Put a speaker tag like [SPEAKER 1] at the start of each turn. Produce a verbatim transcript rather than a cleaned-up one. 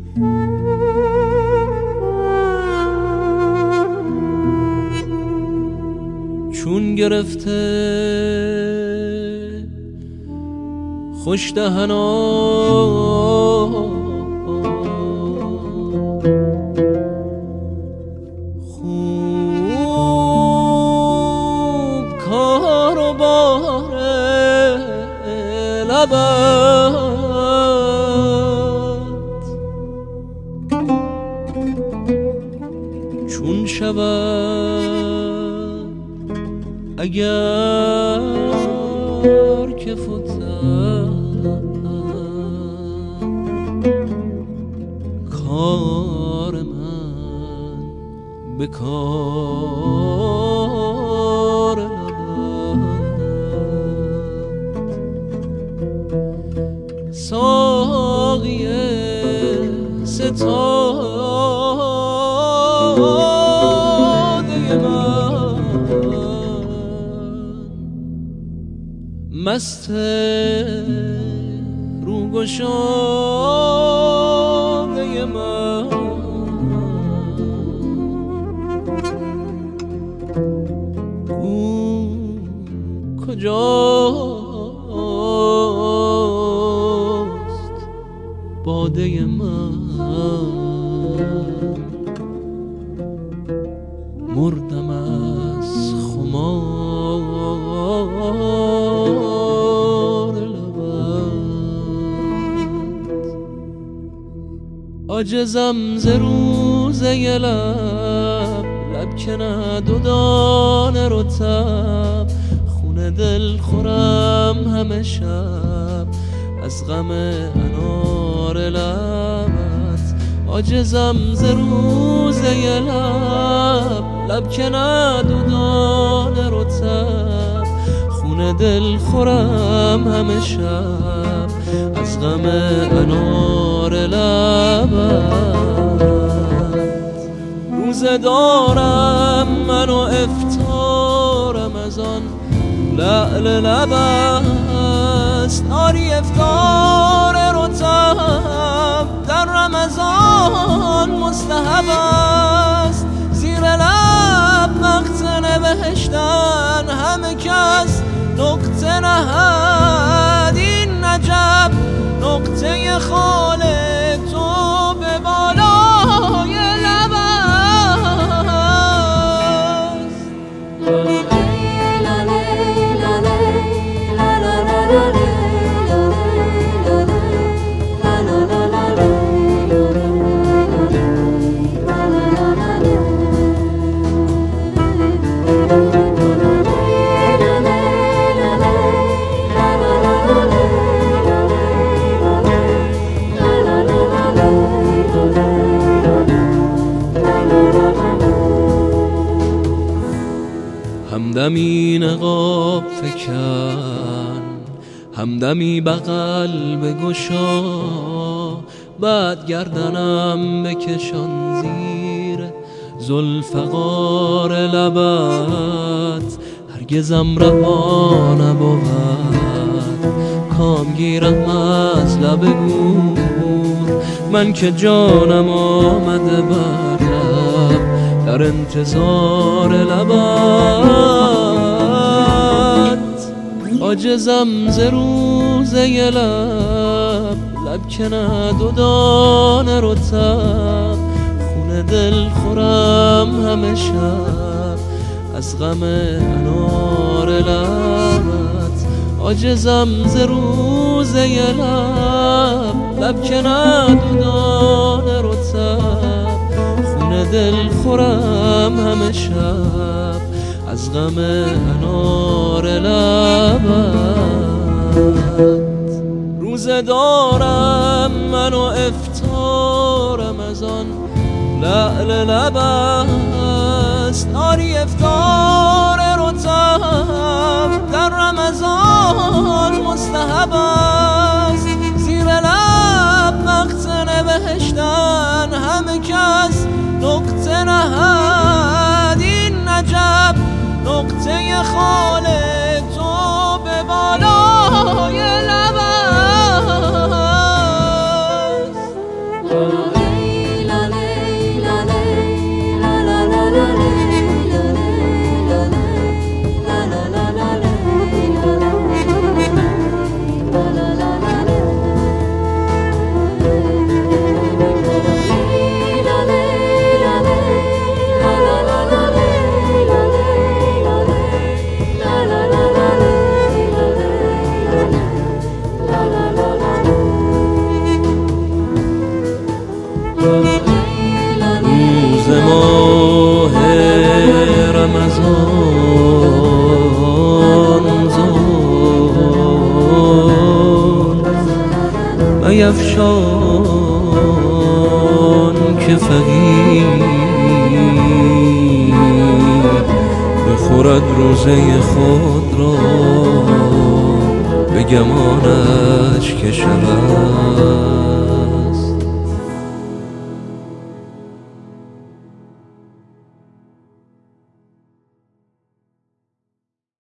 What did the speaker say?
[SPEAKER 1] چون گرفته خوش دهنا خوب کار و بار لبت چون شود اگر که فتد کار من به کار لبت ساقی ستاده من مست روگشاده من او کجاست باده من مردم از خمار لبت عاجزم ز روزه لب لب که نه دو دانه رطب خون دل خورم همه شب از غم انار لبت عاجزم ز روزه لب لب که نه دو دانه رطب خون دل خورم همه شب از غم انار لبت روزه دارم من و افطارم از آن لعل لبست آری افطار رطب در رمضان مستحب است زیر لب وقت نوشتن همه کس نقطه نهد این نجب نقطه خال تو به بالای لب است همدمی نقاب فکن همدمی بغل بگشا بعد گردنم بکشان زیر زلفقار لبت هرگزم رها نبود کام گیرم از لب گور من که جانم آمده بر لب در انتظار لبت عاجزم ز روزه لب لب که نه دو دانه رطب خون دل خورم همه شب از غم انار لبت عاجزم ز روزه لب لب که نه دو دانه رطب خون دل خورم همه شب از غم انار لبت روزه دارم من و افطارم از آن لعل لبست آری افطار رطب در رمضان مستحب است زیر لب وقت نوشتن همه کس نقطه نهد این نجب نقطه خال تو به بالای لب است فقیر بخورد روزه خود را به گمانش که شود.